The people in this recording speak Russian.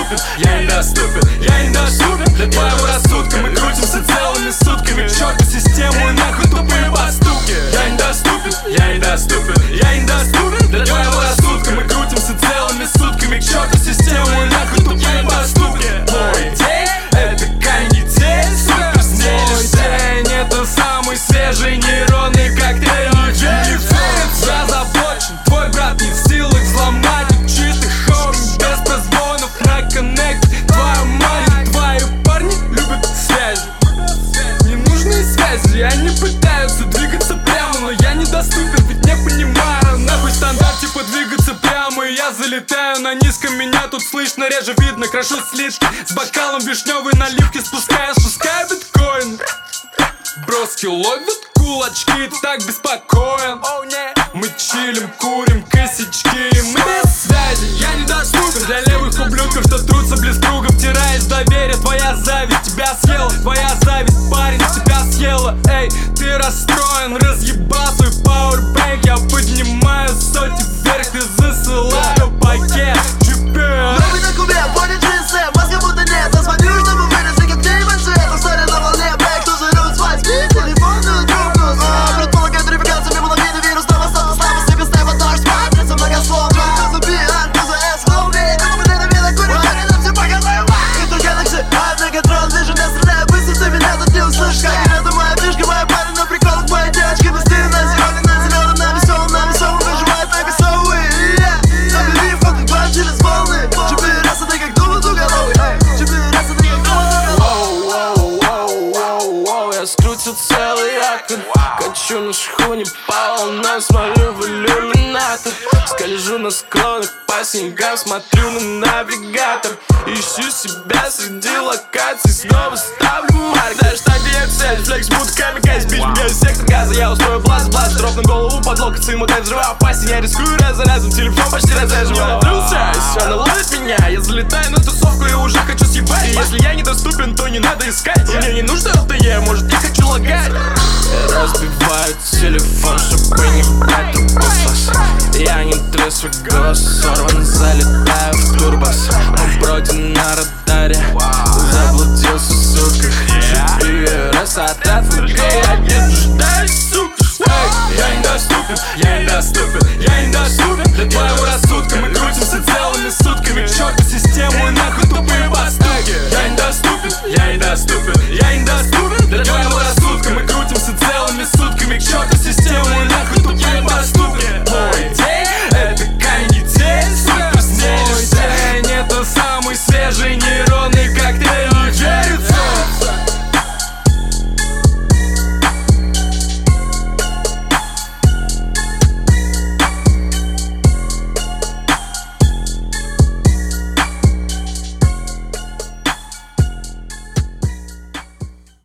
недоступен, я недоступен, я недоступен для твоего рассудка. Мы крутимся целыми сутками к черту систему и нахуй тупые поступки. Я недоступен, я недоступен, я недоступен для твоего рассудка. Мы крутимся целыми сутками к черту систему и нахуй тупые поступки. Мой день — это канитель, супер день — это самый свежий нейронный коктейль. Озабочен, твой брат не в силах взломать чистый хоум без прозвонов на коннекте. Твоя мать, твои парни любят связи, ненужные связи. Они пытаются двигаться прямо, но я недоступен, ведь не понимаю. Нахуй стандарт типа двигаться прямо, и я залетаю на низком. Меня тут слышно, реже видно, крошу слитки с бокалом вишневой наливки. Спускаю биткоин. Броски ловят кулачки, ты так беспокоен. Мы чилим, курим косячки, мы без связи. Я недоступен для левых ублюдков, что трутся близ круга, втираешь доверие. Твоя зависть тебя съела, твоя зависть, парень, тебя съела. Эй, ты расстроен, разъебал свой пауэрбэнк. Я поднимаю соти вверх и засылаю пакет. Новый документ, понял часы, мозга будто нет. Засмотрю, чтобы вырезать как Деймон Свет. История на волне, бэк, кто зарет свать. Телефонную трубку, предполагает верификацию, мимо лавины, вирус, снова статус, слава, себе стайва, дождь, матрица, многословно. За PR, за S, homie, как мы на меня курим, они нам все показывают. Интро Galaxy, Megatron, Vision, я стреляю быстро, ты меня тут не услышишь. Как и это моя фишка, моя парень на приколах, моя девочка на стиле, на зеленый, на веселом, выживает на весовый. Объяви фото, глаз через волны. Чипираса, ты как думал уголовый. Чипираса, ты как думал уголовый. Я скрутил целый окон, качу на шхуне по волнам, смотрю в иллюминатор. Скольжу на склонах по снегам, смотрю на навигатор. Ищу себя среди локаций, снова ставлю марки. Знаешь, так где я цель, флекс, будто камикайз, бич, без сектор газа. Я устрою бласт, дроп на голову под локоть, ему дай взрываю опасен. Я рискую раз за разом, телефон почти разряжаю. Натрулся, все, она ловит меня. Я залетаю на тусовку и уже хочу съебать. И если я недоступен, то не надо искать. Мне не нужно LTE, может я хочу лагать. Разбиваю телефон, чтобы не брать трубку с вас. Я не тру свой голос, сорван, залетаю в турбос. Мы бродим на радаре, заблудился в сутках. GPS от Африки, я не нуждаюсь, сука. Я недоступен, я недоступен, я недоступен для твоего рассудка. Мы крутимся целыми сутками к черту систему и нахуй тупые поступки. Я недоступен, я недоступен, я недоступен для твоего рассудка. Мы крутимся целыми сутками